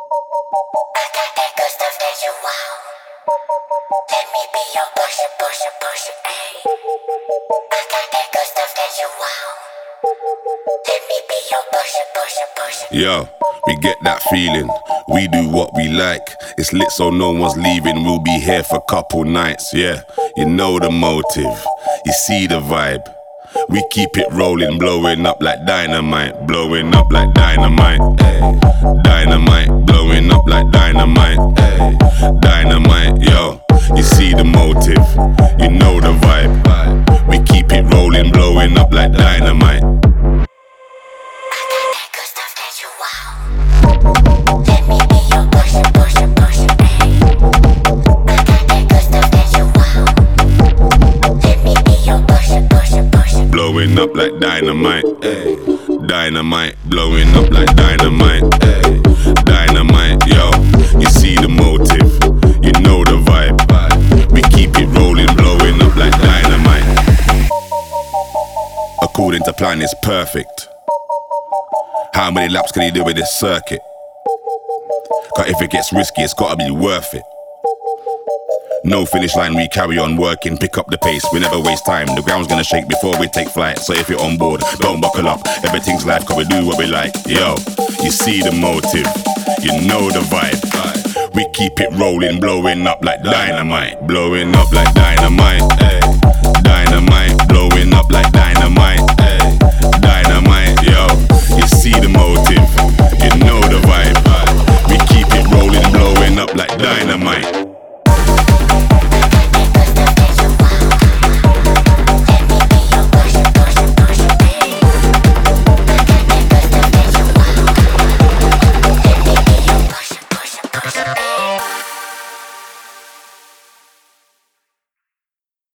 I got that good stuff that you want. Let me be your pusher, ayy. I got that good stuff that you want. Let me be your pusher. Yo, we get that feeling. We do what we like. It's lit so no one's leaving. We'll be here for couple nights, yeah. You know the motive, you see the vibe. We keep it rolling, blowing up like dynamite. Blowing up like dynamite, ay. Dynamite, blowing up like dynamite, ay. Dynamite, yo. You see the motive, you know the vibe. We keep it rolling, blowing up like dynamite. I got that good stuff that you want. Let me be your pusher, ayy. I got that good stuff that you want. Let me be your pusher. Blowing up like dynamite, ay. Dynamite, blowing up like dynamite, ay. Dynamite, yo. You see the motive, you know the vibe. We keep it rolling, blowing up like dynamite. According to plan, it's perfect. How many laps can you do with this circuit? Cause if it gets risky, it's gotta be worth it. No finish line, we carry on working, pick up the pace, we never waste time. The ground's gonna shake before we take flight. So if you're on board, don't buckle up. Everything's life, cause we do what we like. Yo, you see the motive, you know the vibe. We keep it rolling, blowing up like dynamite. Blowing up like dynamite, ay. Dynamite, blowing up like dynamite, ay.